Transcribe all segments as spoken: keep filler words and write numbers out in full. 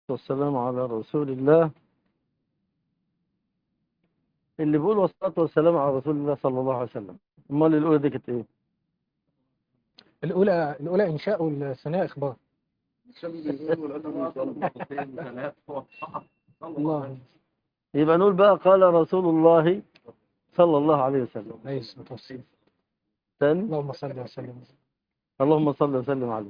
والسلام على رسول الله. اللي بيقول والصلاة والسلام على رسول الله صلى الله عليه وسلم، امال الأولى دي كانت ايه؟ الأولى الأولى إنشاء والثانية إخبار. الله. يبقى نقول بقى قال رسول الله صلى الله عليه وسلم. عليه الصلاة والسلام. ثاني اللهم صل وسلم. اللهم صل وسلم عليه.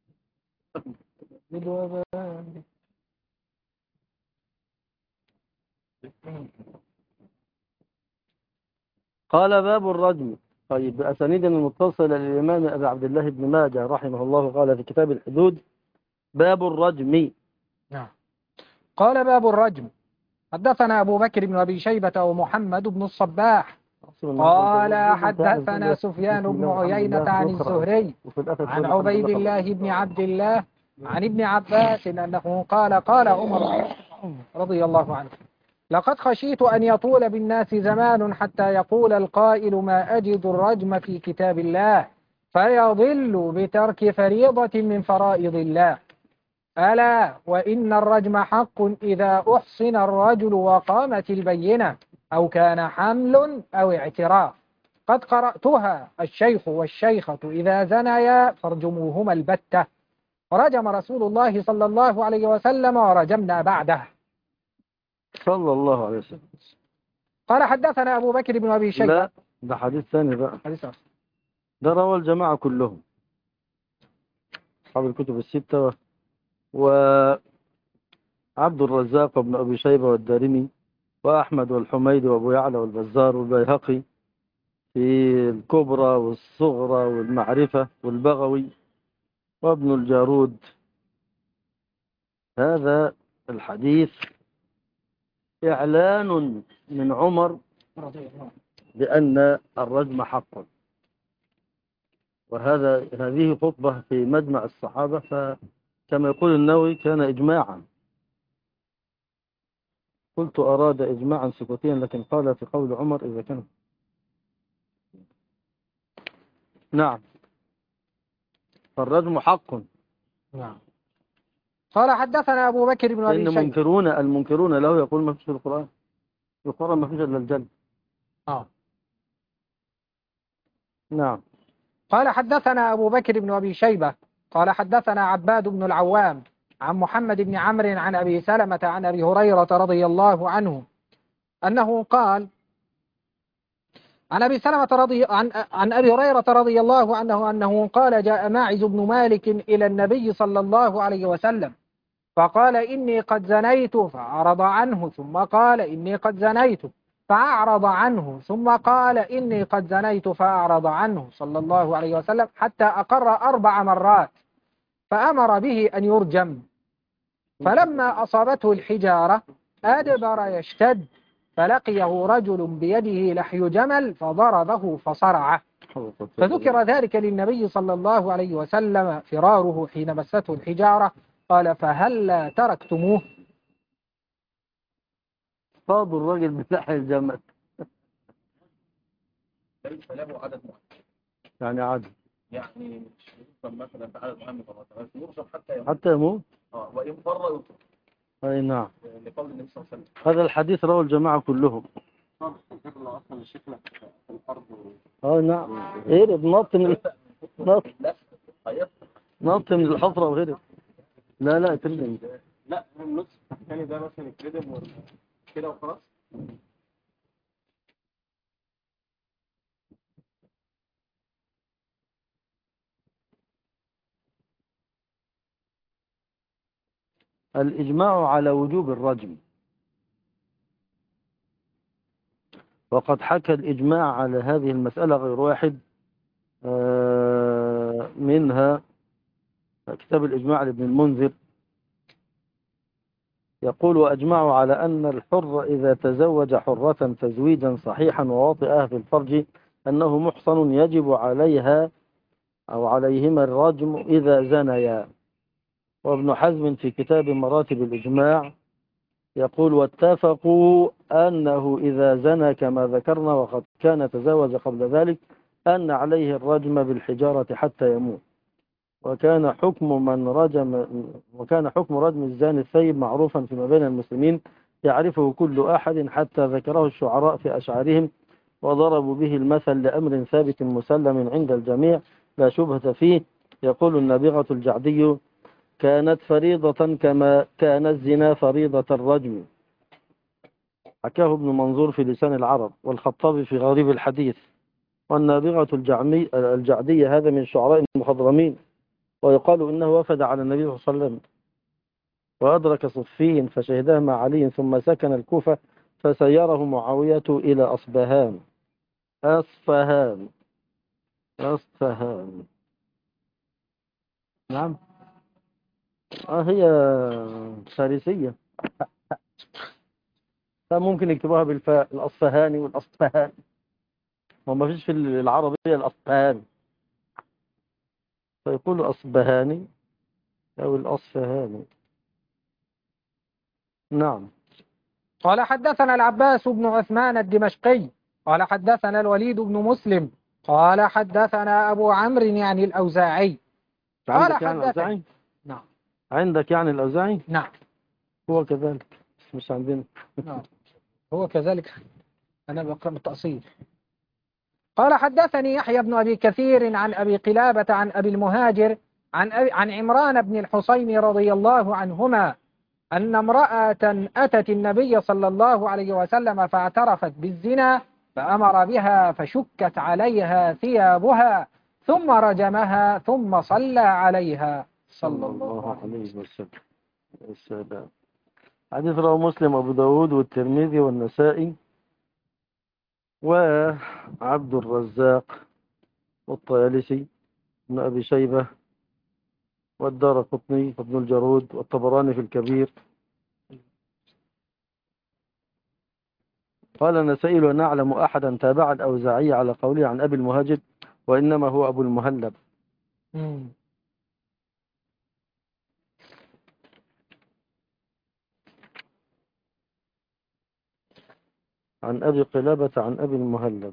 قال باب الرجم. طيب، بأسانيد المتصلة للإمام أبي عبد الله بن ماجه رحمه الله قال في كتاب الحدود باب الرجم. نعم. قال باب الرجم. حدثنا أبو بكر بن أبي شيبة ومحمد بن الصباح قال حدثنا سفيان بن عيينة عن الزهري عن عبيد الله بن عبد الله عن ابن عباس أنه قال قال عمر رضي الله عنه: لقد خشيت أن يطول بالناس زمان حتى يقول القائل ما أجد الرجم في كتاب الله فيضل بترك فريضة من فرائض الله. ألا وإن الرجم حق إذا أحصن الرجل وقامت البينة أو كان حمل أو اعتراف. قد قرأتها الشيخ والشيخة إذا زنيا فارجموهما البتة. رجم رسول الله صلى الله عليه وسلم ورجمنا بعده صلى الله عليه وسلم. قال حدثنا أبو بكر بن أبي شيبة. لا، ده حديث ثاني بقى. حديث آخر. ده روى الجماعة كلهم أصحاب الكتب الستة، وعبد الرزاق وابن أبي شيبة والدارمي وأحمد والحميدي وأبو يعلى والبزار والبيهقي في الكبرى والصغرى والمعرفة والبغوي وابن الجارود. هذا الحديث إعلان من عمر بأن الرجم حق، وهذا هذه خطبة في مجمع الصحابة، فكما يقول النووي كان إجماعا. قلت أراد إجماعا سكوتيا، لكن قال في قول عمر إذا كان. نعم، فالرجم حق. نعم. قال حدثنا أبو بكر بن أبي إن شيبة. منكرون المنكرون له يقول ما فيش في القرآن. في القرآن ما فيش إلا الجنة. آه. نعم. قال حدثنا أبو بكر بن أبي شيبة قال حدثنا عباد بن العوام عن محمد بن عمرو عن أبي سلمة عن أبي هريرة رضي الله عنه أنه قال عن أبي سلمة رضي عن عن أبي هريرة رضي الله عنه أنه قال جاء ماعز بن مالك إلى النبي صلى الله عليه وسلم فقال إني قد زنيت فأعرض عنه، ثم قال إني قد زنيت فأعرض عنه، ثم قال إني قد زنيت فأعرض عنه صلى الله عليه وسلم حتى أقر أربع مرات فأمر به أن يرجم. فلما أصابته الحجارة أدبر يشتد فلقيه رجل بيده لحي جمل فضربه فصرعه، فذكر ذلك للنبي صلى الله عليه وسلم فراره حين مسته الحجارة قال فهلا تركتموه. فاضوا الراجل بلحي الجمل. ليس له عدد معين، يعني عدد، يعني مش يرسم مثلا بعدد معين من المرات، يرسم حتى يموت. حتى يموت. اه وإن فر يطلق. أي نعم. لقول النبي صلى الله عليه وسلم. هذا الحديث رواه الجماعة كلهم. أصلا الشكل في الأرض. اه نعم، هرب نط من نط نط من الحفرة وهرب. لا لا ترجم. لا النص الثاني ده مثلا يتردم كده وخلاص. الإجماع على وجوب الرجم، وقد حكى الإجماع على هذه المسألة غير واحد، منها كتاب الإجماع لابن المنذر يقول وأجمعوا على أن الحر إذا تزوج حرة تزويجا صحيحا وواطئها في الفرج أنه محصن يجب عليها أو عليهما الرجم إذا زنيا. وابن حزم في كتاب مراتب الإجماع يقول واتفقوا أنه إذا زنى كما ذكرنا وقد كان تزوج قبل ذلك أن عليه الرجم بالحجارة حتى يموت. وكان حكم من رجم وكان حكم رجم الزاني الثيب معروفا فيما بين المسلمين يعرفه كل أحد حتى ذكره الشعراء في أشعارهم وضربوا به المثل لأمر ثابت مسلم عند الجميع لا شبهة فيه. يقول النابغة الجعدي: كانت فريضة كما كان الزنا فريضة الرجم. حكاه ابن منظور في لسان العرب، والخطابي في غريب الحديث. والنابغة الجعمي الجعدية هذا من شعراء المخضرمين، ويقال إنه وفد على النبي صلى الله عليه وسلم وأدرك صفين فشهدها مع علي، ثم سكن الكوفة فسيره معاوية إلى أصبهان. أصفهان أصفهان نعم. آه هي فارسية، فممكن يكتبوها بالفاء، الأصفهاني والأصفهان، وما فيش في العربية الأصفهان، فيقول أصبهاني أو الأصفهاني. نعم. قال حدثنا العباس بن عثمان الدمشقي قال حدثنا الوليد بن مسلم قال حدثنا أبو عمرو يعني الأوزاعي قال عندك يعني الأوزاعي؟ نعم. عندك يعني الأوزاعي؟ نعم. هو كذلك بس مش عندنا. نعم هو كذلك، أنا بقرأ بالتأصيل. قال حدثني يحيى بن أبي كثير عن أبي قلابة عن أبي المهاجر عن, أبي عن عمران بن الحصين رضي الله عنهما أن امرأة أتت النبي صلى الله عليه وسلم فاعترفت بالزنا فأمر بها فشكت عليها ثيابها ثم رجمها ثم صلى عليها صلى الله عليه وسلم. السلام. حديث رواه مسلم وابو داود والترمذي والنسائي وعبد الرزاق والطيالسي بن أبي شيبة والدارقطني وابن الجارود والطبراني في الكبير. قال النسائي: ونعلم أحدا تابع الأوزاعي على قوله عن أبي المهاجر وإنما هو أبو المهلب. مم. عن أبي قلابة عن أبي المهلب.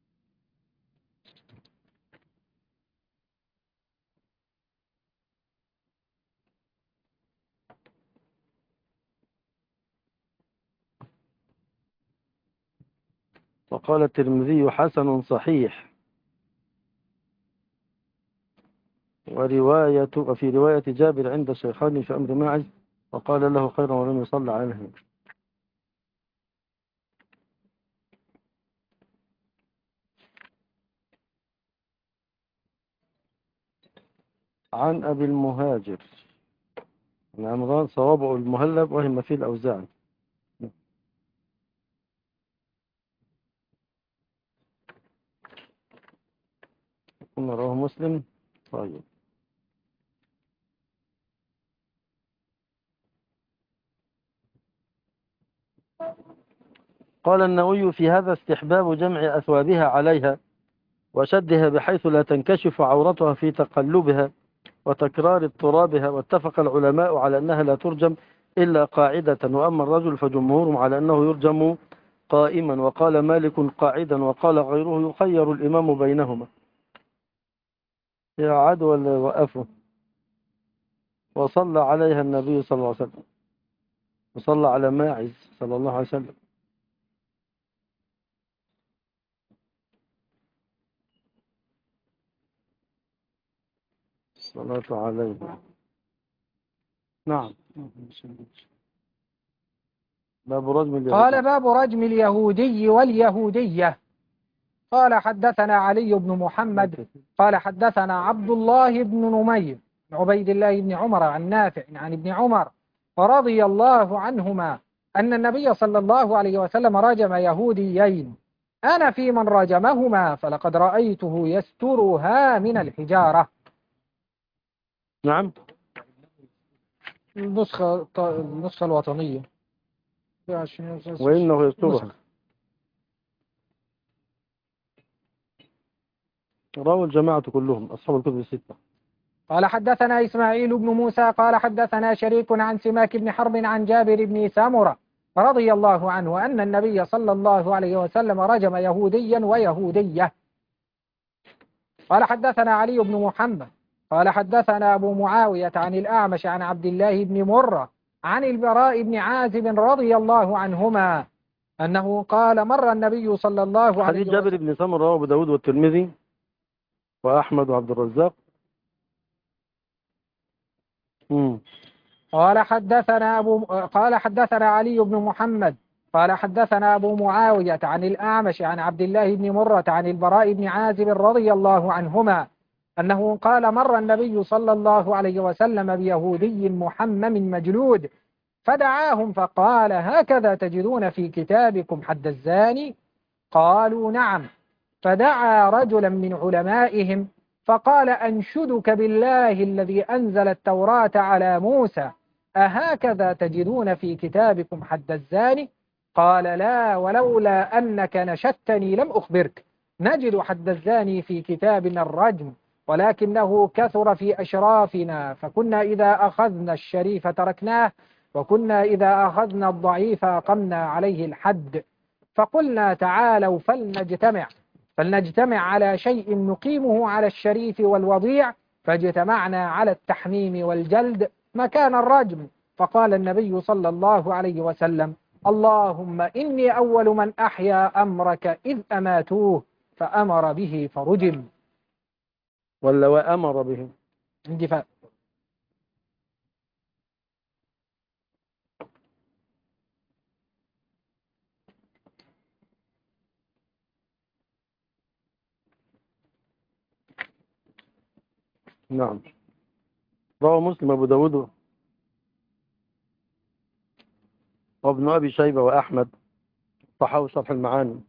وقال الترمذي: حسن صحيح. ورواية وفي رواية جابر عند الشيخان في أمر ماعز وقال له خيرا ولم يصلى عليه. عن أبي المهاجر عن عمران صوابه المهلب وهم فيه الأوزاعي. كنا رواه مسلم. طيب. قال النووي: في هذا استحباب جمع أثوابها عليها وشدها بحيث لا تنكشف عورتها في تقلبها وتكرار اضطرابها. واتفق العلماء على أنها لا ترجم إلا قاعدة، وأما الرجل فجمهورهم على أنه يرجم قائما، وقال مالك قاعدا، وقال غيره يخير الإمام بينهما. يعاد ولا وقفوا؟ وصلى عليها النبي صلى الله عليه وسلم، وصلى على ماعز صلى الله عليه وسلم. الصلاة عليه. نعم. باب رجم اليهودي. قال باب رجم اليهودي واليهودية. قال حدثنا علي بن محمد قال حدثنا عبد الله بن نمير عبيد الله بن عمر عن نافع عن ابن عمر رضي الله عنهما أن النبي صلى الله عليه وسلم رجم يهوديين أنا في من رجمهما فلقد رأيته يسترها من الحجارة. نعم. النسخة النسخة الوطنية. وإنه يسترها. روى الجماعة كلهم أصحاب الكتب الستة. قال حدثنا إسماعيل بن موسى قال حدثنا شريك عن سماك بن حرب عن جابر بن سامرة رضي الله عنه أن النبي صلى الله عليه وسلم رجم يهوديا ويهودية. قال حدثنا علي بن محمد قال حدثنا أبو معاوية عن الأعمش عن عبد الله بن مرة عن البراء بن عازب رضي الله عنهما أنه قال مر النبي صلى الله عليه حديث جابر وسلم. بن سمرة رواه أبو داود والترمذي وأحمد وعبد الرزاق. مم. قال حدثنا أبو قال حدثنا علي بن محمد قال حدثنا أبو معاوية عن الأعمش عن عبد الله بن مرة عن البراء بن عازب رضي الله عنهما أنه قال مر النبي صلى الله عليه وسلم بيهودي محمم مجلود فدعاهم فقال هكذا تجدون في كتابكم حد الزاني؟ قالوا نعم. فدعا رجلا من علمائهم فقال أنشدك بالله الذي أنزل التوراة على موسى أهكذا تجدون في كتابكم حد الزاني؟ قال لا ولولا أنك نشدتني لم أخبرك. نجد حد الزاني في كتابنا الرجم ولكنه كثر في أشرافنا فكنا إذا أخذنا الشريف تركناه وكنا إذا أخذنا الضعيف أقمنا عليه الحد. فقلنا تعالوا فلنجتمع فلنجتمع على شيء نقيمه على الشريف والوضيع فاجتمعنا على التحميم والجلد مكان الرجم. فقال النبي صلى الله عليه وسلم اللهم إني أول من أحيا أمرك إذ أماتوه فأمر به فرجم. ولا وأمر به عندي فاء. نعم. رواه مسلم أبو داود وابن أبي شيبة وأحمد صححه شرح المعاني.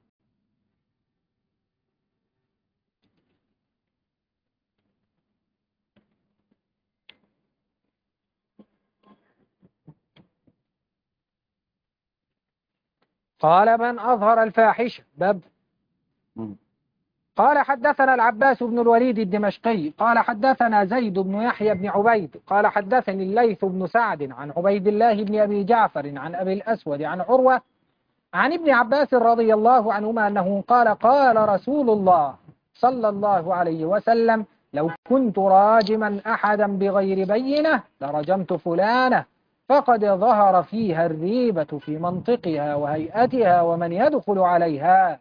قال من أظهر الفاحشة باب. مم. قال حدثنا العباس بن الوليد الدمشقي قال حدثنا زيد بن يحيى بن عبيد قال حدثني الليث بن سعد عن عبيد الله بن أبي جعفر عن أبي الأسود عن عروة عن ابن عباس رضي الله عنهما أنه قال قال رسول الله صلى الله عليه وسلم لو كنت راجما أحدا بغير بينة لرجمت فلانة فقد ظهر فيها الريبة في منطقها وهيئتها ومن يدخل عليها.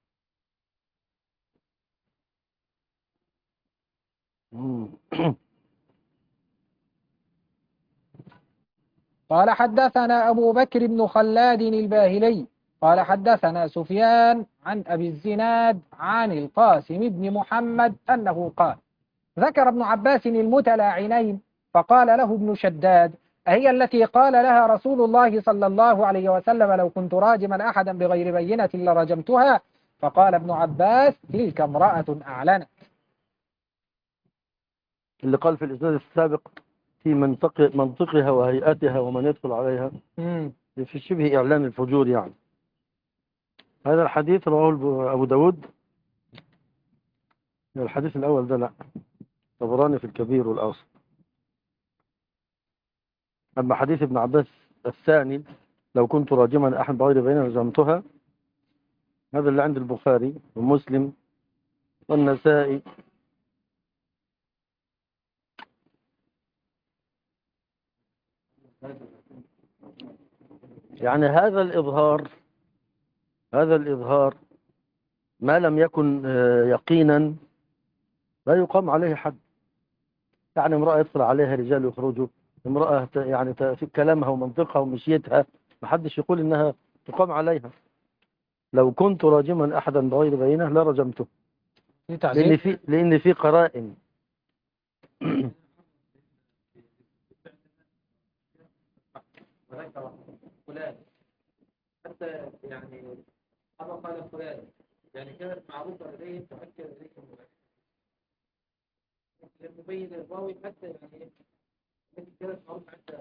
مم. قال حدثنا أبو بكر بن خلاد الباهلي قال حدثنا سفيان عن أبي الزناد عن القاسم بن محمد أنه قال ذكر ابن عباس المتلاعنين فقال له ابن شداد أهي التي قال لها رسول الله صلى الله عليه وسلم لو كنت راجما أحدا بغير بينة لرجمتها؟ فقال ابن عباس تلك امرأة أعلنت. اللي قال في الإسناد السابق في منطق منطقها وهيئتها ومن يدخل عليها مم. في شبه إعلان الفجور يعني. هذا الحديث رواه أبو داود. الحديث الأول ده لا، طبراني في الكبير والأوسط. أما حديث ابن عباس الثاني لو كنت راجما أحد بغير بينة رجمتها، هذا اللي عند البخاري ومسلم والنسائي. يعني هذا الإظهار هذا الإظهار ما لم يكن يقينا لا يقام عليه حد. يعني امرأة يدخل عليها رجال يخرجوا، امرأة يعني في كلامها ومنطقها ومشيتها ما حدش يقول إنها تقام عليها. لو كنت راجما أحدا بغير بينة لا رجمته، لأن في لأن في قرائن. فلان حتى يعني أبا قال فلان يعني كانت معروفة لديهم تؤكد لديهم المبين الراوي حتى يعني التي كانت معروفة حتى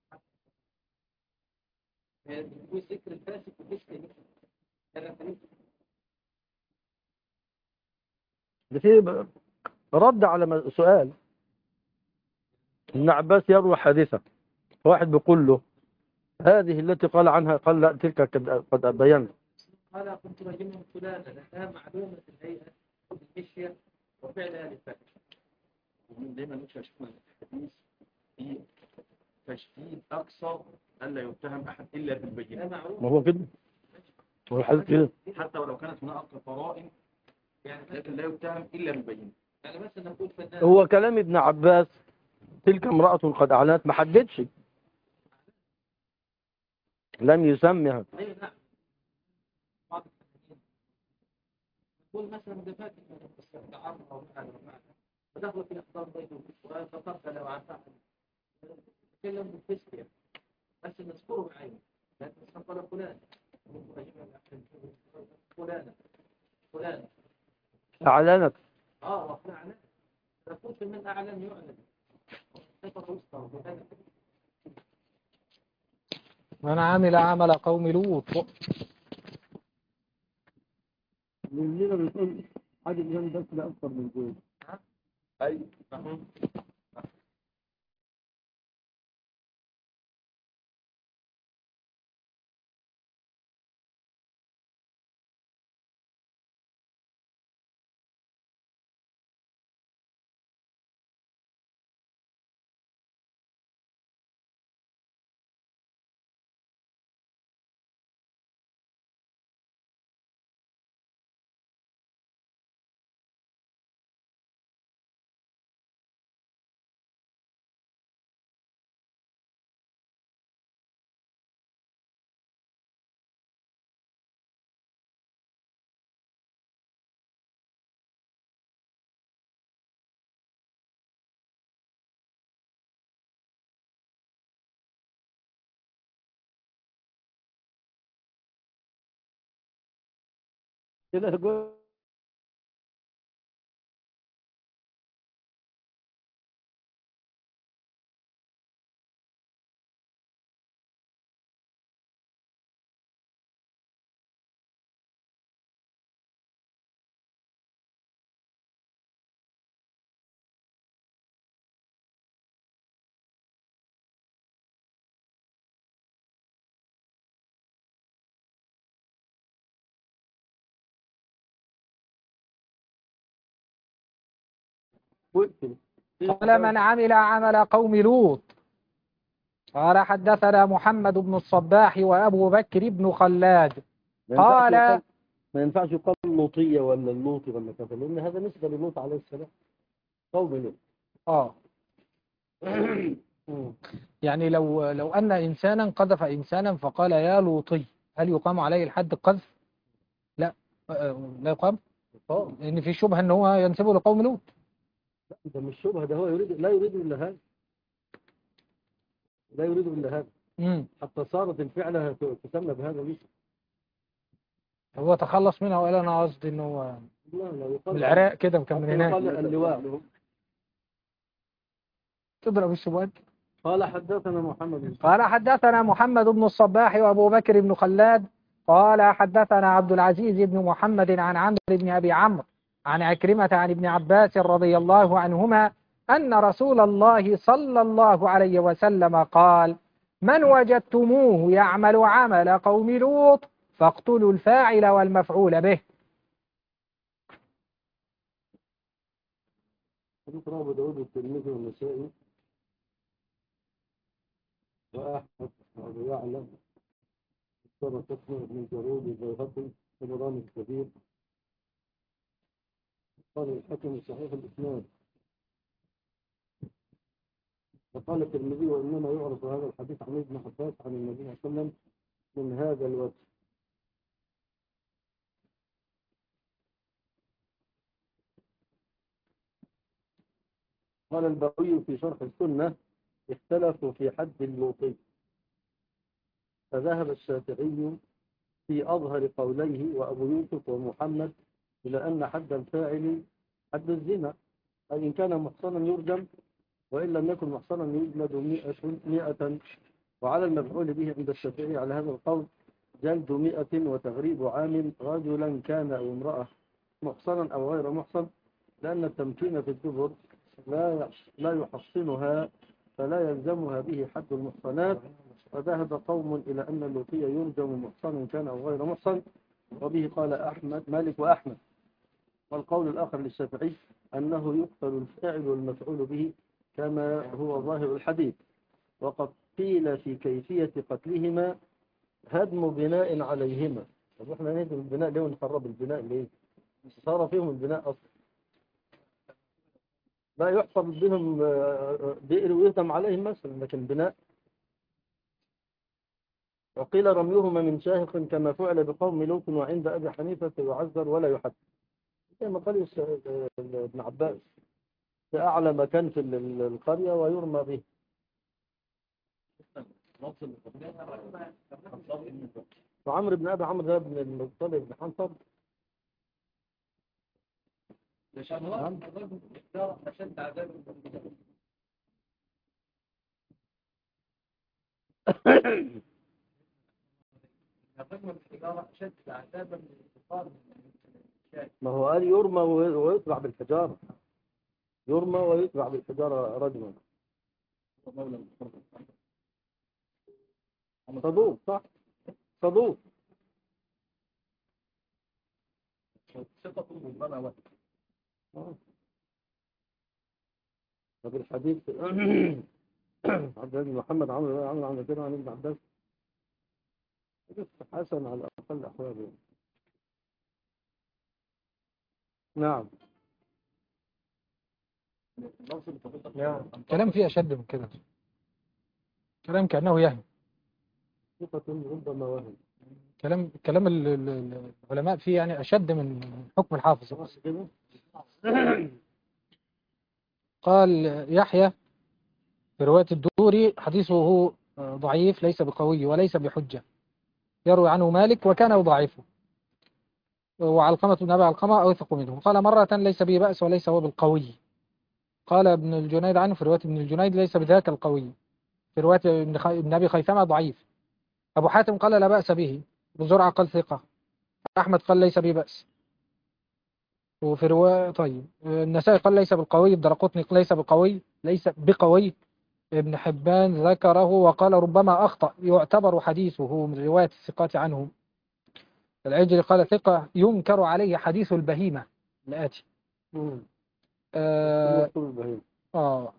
يقول ذكر الفاسق وفسق ده في رد على سؤال ابن عباس يروي حادثة، واحد بيقول له هذه التي قال عنها، قال لا تلك قد بينت. قال كنت رجل فلانة لها معلومة الهيئة بالمشية وفعلها للفحش. ومن دايما نشوف شفنا الحديث في تشديد أقصى ألا يتهم أحد إلا بالبينة. ما هو كده، هو الحديث كده. حتى ولو كانت هناك قرائن يعني لكن لا يتهم إلا بالبينة. يعني مثلا نقول فنان هو كلام ابن عباس تلك امرأة قد أعلنت، ما حددش، لم يسمها. أيوة نعم. بعض الفنانين يقول مثلا ده فاتح تعرض أو معنى ومعنى فدخل في أخطار بيته وتقبل وعفاه تكلم بالفسق بس نذكره بعينه لكن قال فلان فلان فلان أعلنت. اه وفلان تقول في من أعلن يعلن كيف توصل بهذا من عمل عمل قوم لوط. مننا بنقول حاجة جنب بس لا أكثر من زوج. أي فهم كده يقول قال من عمل عمل قوم لوط. قال حدثنا محمد بن الصباح وأبو بكر بن خلاد ما ينفعش قال يقال ما ينفعش يقال لوطية ولا اللوطي ولا كذا، لأن هذا نسبة للوط عليه السلام، قوم لوط. اه يعني لو لو أن إنسانا قذف إنسانا فقال يا لوطي، هل يقام عليه الحد القذف؟ لا، آه، لا يقام، اه لأن في شبهة أن هو ينسبه لقوم لوط. لا، ده مش شبهة، ده هو يريد لا يريد إلا هذا، لا يريد إلا هذا، مم. حتى صارت الفعلة تسمى بهذا الاسم. هو تخلص منها وقال أنا قصدي أنه هو لا لا يقال من العراق كده وكان من حتى هناك. يقال اللواء. تضرب الشبهات. قال حدثنا محمد بن قال حدثنا محمد بن الصباح وأبو بكر بن خلاد قال حدثنا عبد العزيز بن محمد عن عمرو بن أبي عمرو عن عكرمة عن ابن عباس رضي الله عنهما أن رسول الله صلى الله عليه وسلم قال من وجدتموه يعمل عمل قوم لوط فاقتلوا الفاعل والمفعول به. حديث رواه داود والترمذي والنسائي وأحمد وأبو يعلى سبع تسمع من جرود البيهقي طبراني الكبير. قال الحكم صحيح الإسناد. وقال الترمذي وإنما يعرف هذا الحديث عن ابن عباس عن النبي صلى الله عليه وسلم من هذا الوجه. قال البغوي في شرح السنة اختلفوا في حد اللوطي، فذهب الشافعي في أظهر قوليه وأبو يوسف ومحمد إلى أن حد الفاعل حد الزنا، أي إن كان محصنا يرجم وإن لم يكن محصنا يجلد مئة مئة. وعلى المفعول به عند الشافعي على هذا القول جلد مئة وتغريب عام رجلا كان أو امرأة محصنا أو غير محصن، لأن التمكين في الدبر لا لا يحصنها فلا يلزمها به حد المحصنات. وذهب قوم إلى أن اللوطي يرجم محصن كان أو غير محصن، وبه قال أحمد مالك وأحمد. والقول الآخر للشافعي أنه يقتل الفاعل والمفعول به كما هو ظاهر الحديث. وقد قيل في كيفية قتلهما هدم بناء عليهما. طب احنا نهدم البناء ليه ونخرب البناء ليه؟ صار فيهم البناء أصلا، لا يحفر بهم بئر ويهدم عليهم مثلا، لكن بناء. وقيل رميهما من شاهق كما فعل بقوم لوط وعند أبي حنيفة يعذر ولا يحد، كما قال ابن عباس في أعلى مكان في القرية ويرمى به. وعمرو بن أبي عمرو ده بن المطلب بن حنطب أشد عذاب أشد عذابا من الكفار. ما هو قال يرمى ويتبع بالحجارة، يرمى ويتبع بالحجارة رجما. صدوق صح، صدوق. ثقة ربما وقت. طب الحديث عبد الله محمد عمرو عمرو عن كده عن ابن عباس حديث حسن على أقل أحواله. نعم. كلام فيه أشد من كده، كلام كأنه يهم. ثقة ربما وهم. كلام كلام ال- ال- العلماء فيه يعني أشد من حكم الحافظ. كده. قال يحيى في رواية الدوري حديثه ضعيف ليس بقوي وليس بحجة، يروي عنه مالك وكان يضاعفه، وعلقمة بن أبي علقمة أوثق منه. قال مرة ليس به بأس وليس هو بالقوي. قال ابن الجنيد عنه في رواية ابن الجنيد ليس بذاك القوي. في رواية ابن خ- ابن أبي خيثمة ضعيف. أبو حاتم قال لا بأس به. ابو زرعة قال ثقة. أحمد قال ليس به بأس. وفي رواية طيب النسائي قال ليس بالقوي. الدرقطني قال ليس بقوي ليس بقوي. ابن حبان ذكره وقال ربما أخطأ يعتبر حديثه من رواية الثقات عنه. العجلي قال ثقة ينكر عليه حديث البهيمة الآتي. آه, آه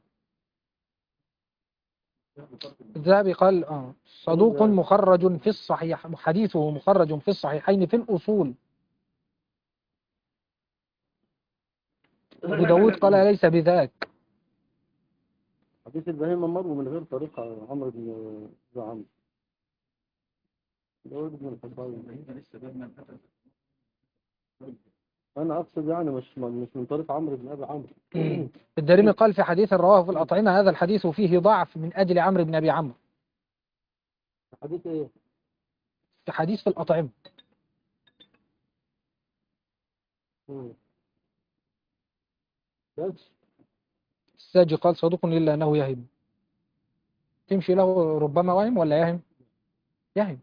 الذهبي قال آه صدوق مخرج في الصحيح، حديثه مخرج في الصحيحين في الأصول. أبو داود قال ليس بذاك. حديث البهيمة مروي من غير طريقة عمرو بن عمرو. داود بن الحصين. أنا أقصد يعني مش مش من طريق عمرو بن أبي عمرو. الدارمي قال في حديث رواه في الأطعمة هذا الحديث فيه ضعف من أجل عمرو بن أبي عمرو. حديث إيه؟ في حديث في الأطعمة. بس الساجي قال صدوق إلا أنه يهم. تمشي له ربما وهم ولا يهم؟ يهم.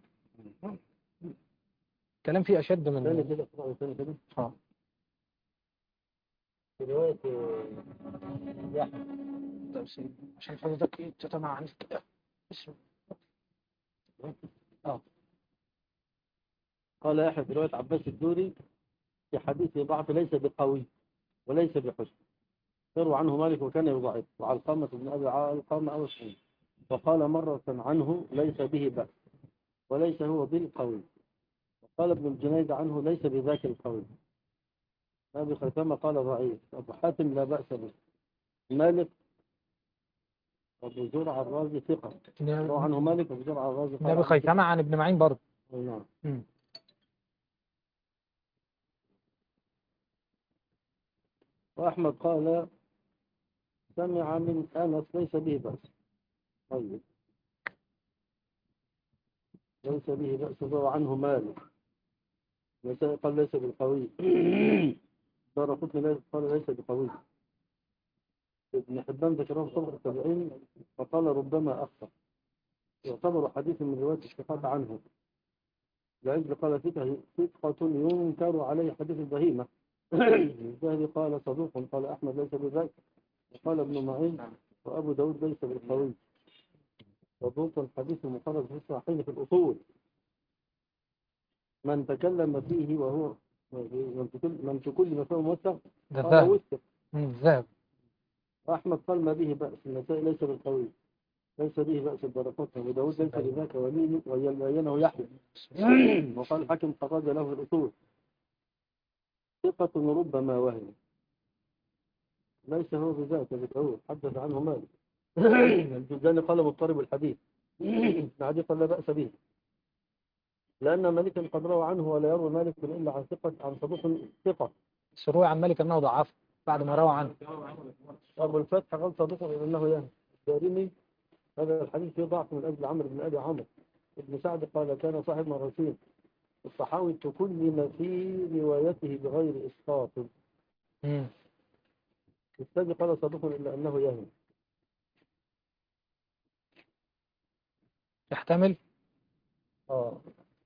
كلام فيه أشد من ثاني كده ثاني كده. اه في رواية يحيى عشان حضرتك تتمعن اسم اه قال يحيى في رواية عباس الدوري في حديث ضعف ليس بقوي وليس بحسن، يروى عنه مالك وكان يضعف، وعلقمة بن أبي علقمة أو الصين، وقال مرة عنه ليس به بأس وليس هو بالقوي. وقال ابن الجنيد عنه ليس بذاك القوي. أبي خيثمة قال ضعيف. أبو حاتم لا بأس به. مالك أبو زرع الرازي ثقة، روى عنه مالك وأبو زرع الرازي قال أبي خيثمة عن ابن معين برضه. نعم. وأحمد قال سمع من أنس ليس به بأس. طيب ليس به بأس روى عنه مالك. النسائي قال ليس بالقوي. دارقطني قال ليس بقوي. ابن حبان ذكره في طبق التابعين فقال ربما أخطأ، يعتبر حديث من رواية الثقات عنه. العجل قال ثقة ينكر عليه حديث البهيمة. الزهري قال صدوق. قال أحمد ليس بذاك. وقال ابن معين وأبو داود ليس بالقوي. صدوق الحديث المخرج في الصحيحين في الأصول. من تكلم فيه وهو من تكلم فيه موثق قال وثق. مم، الذهب. أحمد قال ما به بأس، النسائي ليس بالقوي، ليس به بأس الدرقطني، وداود ليس بذاك وليه ويبينه يحيى. وقال الحاكم خرج له الأصول ثقة ربما وهم، ليس هو بذاك بداود، حدث عنه مالك. الجزاني قال مضطرب الحديث. الحديث قال لا بأس به، لأن مالكا قد روى عنه ولا يروي مالك إلا عن ثقة عن صدوق ثقة. روي عن مالك أنه ضعف بعد ما روى عنه. أبو الفتح قال صدوق إنه يهم. الدارمي هذا الحديث فيه ضعف من أجل عمرو بن أبي عمرو. ابن سعد قال كان صاحب مراسيل. الصحاوي تكلم في روايته بغير إسقاط. مم. الثاني قال صدوق إلا أنه يهم. يحتمل. اه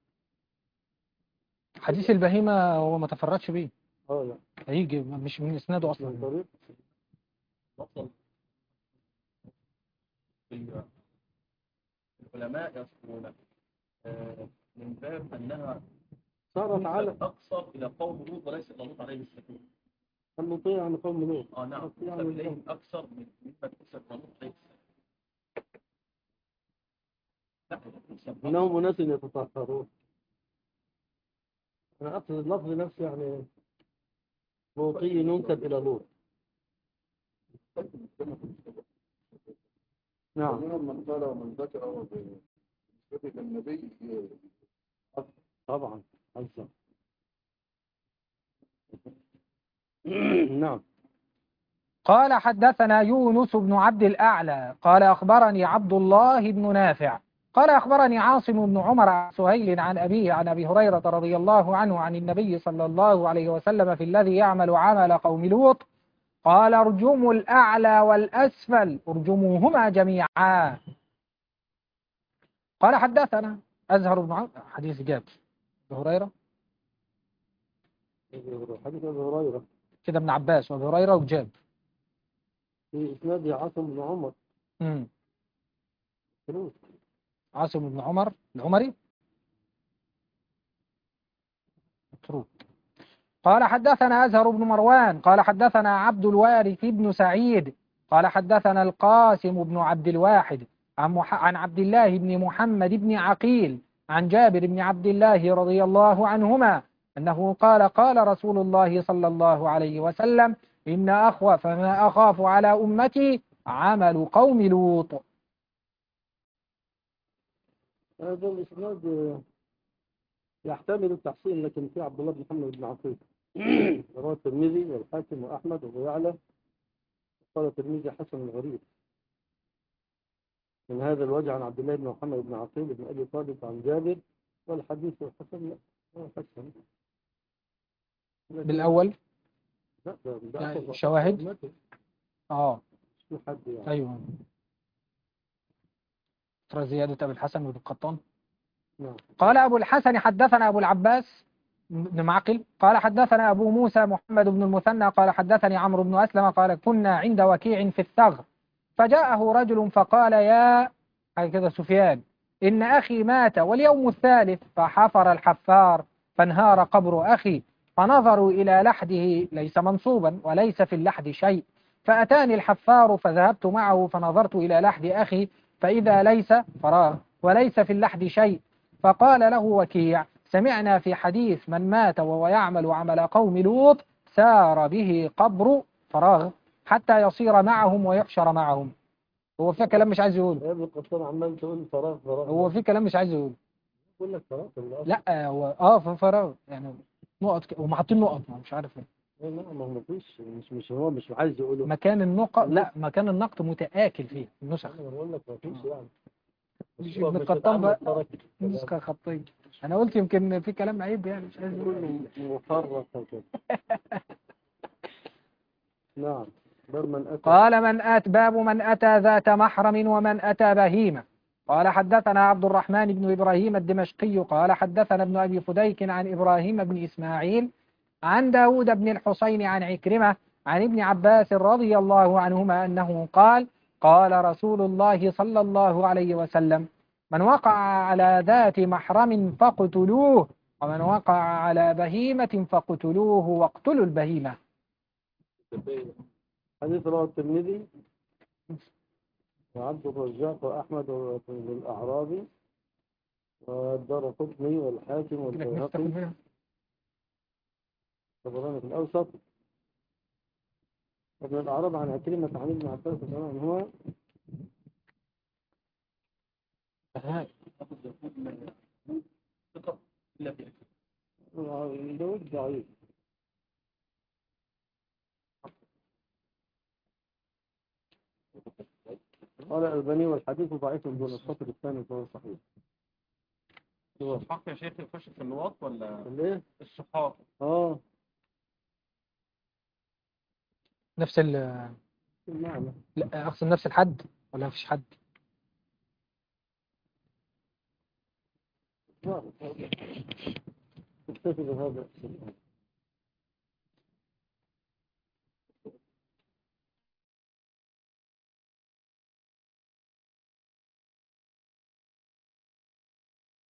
حديث البهيمة هو ما تفردش بيه، اه لا هيجي مش من إسناده من أصلا. طريق وصل العلماء يذكرون آه، من باب أنها صارت على أقصر إلى قوم لوط وليس إلى لوط عليه السلام. المطيع عن قوم لوط. اه نعم، يعني تنسب إليهم أكثر من مما تنسب إلى لوط عليه السلام. لا، إنهم أناس يتطهرون. أنا أقصد اللفظ نفسه يعني لوطي ينسب إلى لوط. نعم ومنهم من قال ومن ذكر بصفة النبي طبعا أنسب. نعم. قال حدثنا يونس بن عبد الأعلى قال أخبرني عبد الله بن نافع قال أخبرني عاصم بن عمر عن سهيل عن أبيه عن أبي هريرة رضي الله عنه عن النبي صلى الله عليه وسلم في الذي يعمل عمل قوم لوط قال ارجموا الأعلى والأسفل ارجموهما جميعا. قال حدثنا أزهر بن عمرو حديث جابر أبي هريرة حديث أبي هريرة كده ابن عباس وأبي هريرة وجابر في إسناد عاصم بن عمر. امم فلوس. عاصم بن عمر العمري متروك. قال حدثنا أزهر بن مروان قال حدثنا عبد الوارث بن سعيد قال حدثنا القاسم بن عبد الواحد عن, مح... عن عبد الله بن محمد بن عقيل عن جابر بن عبد الله رضي الله عنهما أنه قال قال رسول الله صلى الله عليه وسلم إن أخوف ما أخاف على أمتي عمل قوم لوط. هذا الإسناد يحتمل التحسين، لكن في عبد الله بن محمد بن عقيل رواه الترمذي والحاكم وأحمد وأبو يعلى. قال الترمذي حسن غريب من هذا الوجه عن عبد الله بن محمد بن عقيل بن أبي طالب عن جابر، والحديث حسن. لا هو حسن بالأول لا ده ده يعني أخف- شواهد متن. اه في حد يعني. أيوه ترى زيادة أبي الحسن بن القطان. نعم. قال أبو الحسن حدثنا أبو العباس بن معقل قال حدثنا أبو موسى محمد بن المثنى قال حدثني عمرو بن أسلم قال كنا عند وكيع في الثغر فجاءه رجل فقال يا هكذا سفيان إن أخي مات واليوم الثالث فحفر الحفار فانهار قبر أخي فنظروا إلى لحده ليس منصوبا وليس في اللحد شيء فأتاني الحفار فذهبت معه فنظرت إلى لحد أخي فإذا ليس فراغ وليس في اللحد شيء فقال له وكيع سمعنا في حديث من مات وهو يعمل عمل قوم لوط سار به قبر فراغ حتى يصير معهم ويحشر معهم. هو في كلام مش عايز يقوله. يا ابن القطان عمال تقول فراغ فراغ. هو في كلام مش عايز يقوله. بقول لك فراغ في الأصل. لا هو اه في فراغ يعني نقط ك... ومحطين نقط مش عارف ايه. لا لا ما هو مفيش، مش مش هو مش عايز يقوله. مكان النقط لا مكان النقط متآكل فيه النسخ. انا بقول لك مفيش يعني. مش هو ابن مش القطان بقى هتعمل ترك. نسخة خطية. انا قلت يمكن في كلام عيب يعني مش عايز يقوله. مفرط كده. نعم. باب من أتى. قال من أت باب من أتى ذات محرم ومن أتى بهيمة. قال حدثنا عبد الرحمن بن إبراهيم الدمشقي قال حدثنا ابن أبي فديك عن إبراهيم بن إسماعيل عن داود بن الحسين عن عكرمة عن ابن عباس رضي الله عنهما أنه قال قال رسول الله صلى الله عليه وسلم من وقع على ذات محرم فاقتلوه ومن وقع على بهيمة فاقتلوه واقتلوا البهيمة. حديث رواه الترمذي وعبد الرزاق وأحمد والأعرابي والدارقطني والحاكم والبيهقي طبراني في الأوسط. ابن الأعراب عن عكرمة عن ابن عباس رضي الله عنهما داود ضعيف. قال الألباني والحديث ضعيف دون السطر الثاني فهو صحيح. الصحاح يا شيخ يخش في النواط ولا ليه؟ الصحاح؟ اه نفس ال المعنى. لا أقصد نفس الحد ولا مفيش حد؟ اكتفي بهذا.